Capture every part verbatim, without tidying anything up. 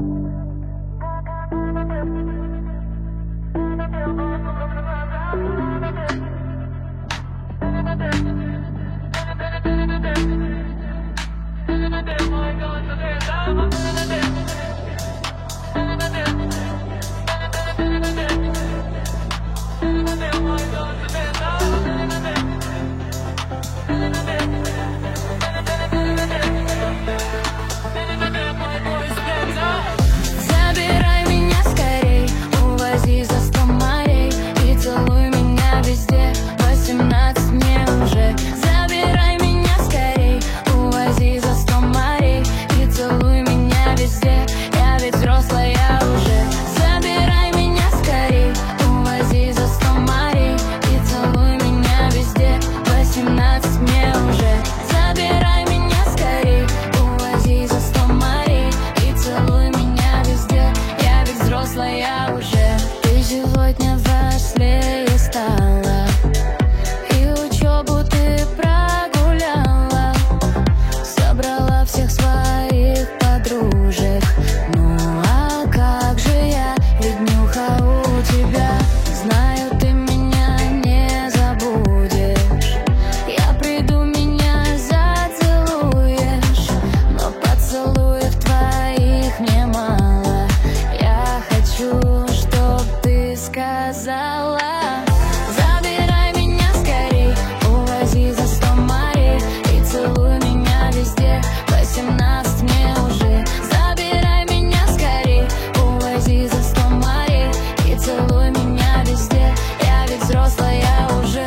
Забирай меня скорей, увози за сто морей и целуй меня везде. Восемнадцать мне уже. Забирай меня скорей, увози за сто морей и целуй меня везде. Я ведь взрослая уже. Забирай меня скорей, увози за сто морей и целуй меня везде. Восемнадцать мне уже. Забирай меня скорей, увози за сто морей и целуй меня везде. Я ведь взрослая уже. Ты сегодня взрослее стала, и учебу ты прогуляла. Собрала всех своих подружек. Ну а как же я, ведь нюха у тебя. Знаю, ты меня не забудешь. Я приду, меня зацелуешь, но поцелуев твоих мне мало. Я хочу, чтоб ты сказала. Забирай меня скорей, увози за сто морей и целуй меня везде. Восемнадцать мне уже. Забирай меня скорей, увози за сто морей и целуй меня везде. Я ведь взрослая уже.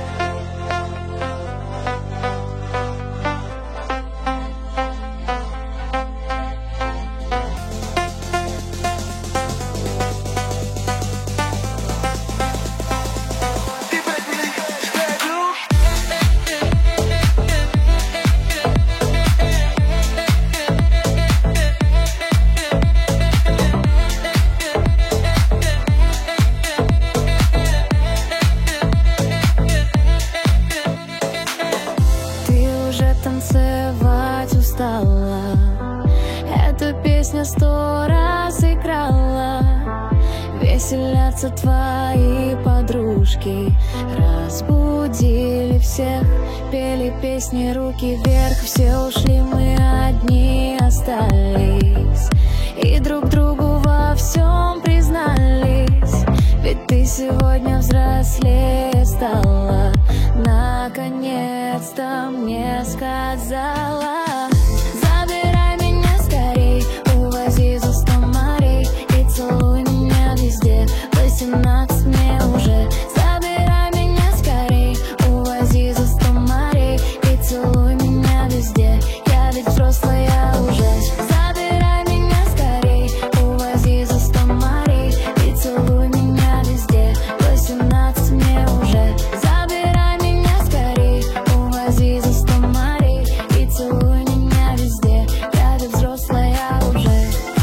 Ты уже танцевать устала. Эту песню сто раз играла. Веселятся твои подружки, разбудили всех, пели песни руки вверх. Все ушли, мы одни остались, и друг другу во всем признались. Ведь ты сегодня взрослее стала. Наконец-то мне сказала. Забирай меня скорей, увози за сто морей и целуй меня везде. Восемнадцать мне уже. Забирай меня скорей, увози за сто морей и целуй меня везде. Я ведь взрослая уже. Забирай меня скорей, увози за сто морей и целуй меня везде. Восемнадцать мне уже. Забирай меня скорей, увози за сто морей и целуй меня везде. Я ведь взрослая уже.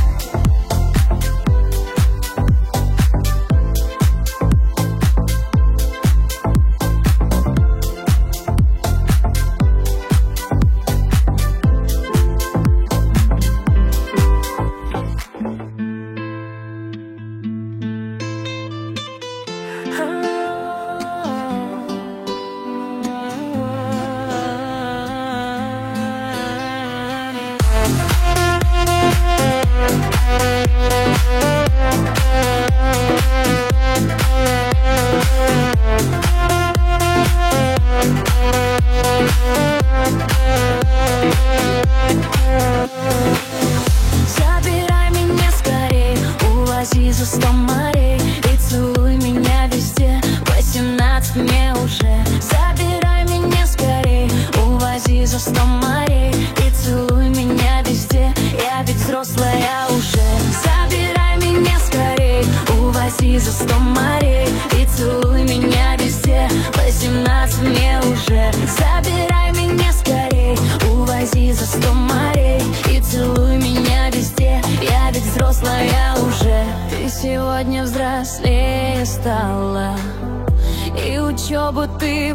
Забирай меня скорей, увози за сто морей и целуй меня везде. Восемнадцать мне уже. Забирай меня скорей, увози за сто морей и целуй меня везде. Я ведь взрослая уже. Забирай меня скорей, увози за сто морей и целуй меня везде. Восемнадцать мне уже. Забирай меня скорей, увози за сто морей и целуй меня везде. Я ведь взрослая уже. Ты сегодня взрослее стала, и учебу ты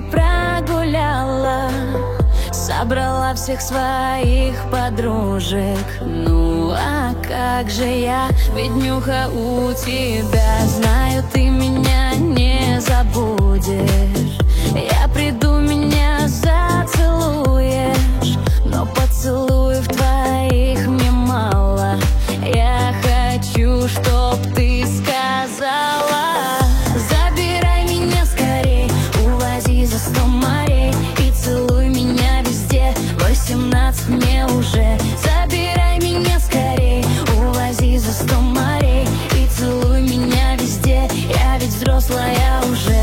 прогуляла. Собрала всех своих подружек. Ну а как же я, ведь нюха у тебя. Знаю, ты меня не забудешь. Я приду, меня зацелуешь, но поцелуев твоих мне мало. Я хочу, чтоб ты сказала: забирай меня скорей, увози за сто морей и целуй меня везде. Восемнадцать мне уже. Забирай меня скорей, увози за сто морей и целуй меня везде. Я ведь взрослая уже.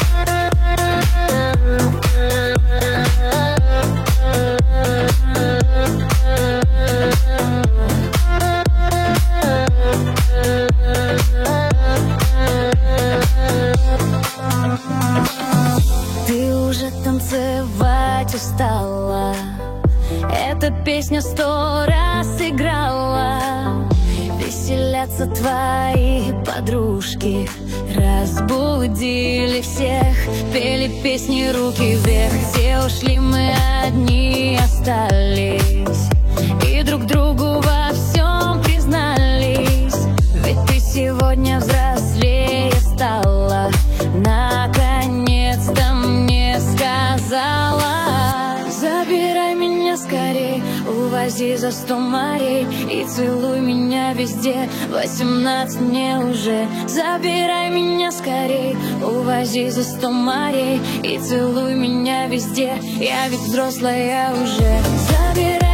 Ты уже танцевать устала, эта песня сто раз играла. Веселятся твои подружки, разбудили всех, пели песни руки вверх. Где ушли мы, одни остались и друг другу во всем признались. Ведь ты сегодня взрослее стала, наконец-то мне сказала: забирай меня скорей, увози за сто морей и целуй меня везде. Восемнадцать мне уже. Забирай меня скорей, увози за сто морей и целуй меня везде. Я ведь взрослая уже. Забирай